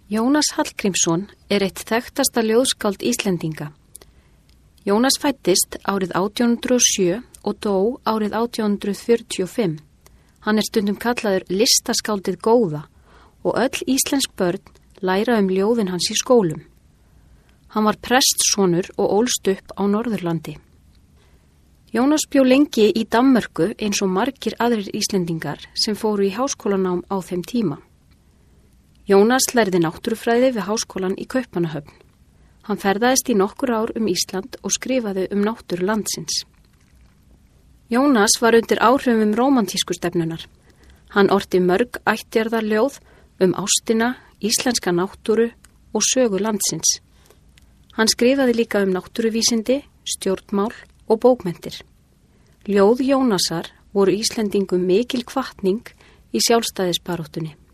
Jónas Hallgrímsson eitt þekktasta ljóðskáld Íslendinga. Jónas fæddist árið 1807 og dó árið 1845. Hann stundum kallaður listaskáldið góða og öll íslensk börn læra ljóðin hans í skólum. Hann var prestssonur og ólst upp á Norðurlandi. Jónas bjó lengi í Danmörku eins og margir aðrir Íslendingar sem fóru í háskólanám á þeim tíma. Jónas lærði náttúrufræði við háskólan í Kaupmannahöfn. Hann ferðaðist í nokkur ár Ísland og skrifaði náttúru landsins. Jónas var undir áhrifum rómantísku stefnunar. Hann orti mörg ættjarðarljóð ástina, íslenska náttúru og sögu landsins. Hann skrifaði líka náttúruvísindi, stjórnmál og bókmenntir. Ljóð Jónasar voru Íslendingum mikil hvatning í sjálfstæðisbaráttunni.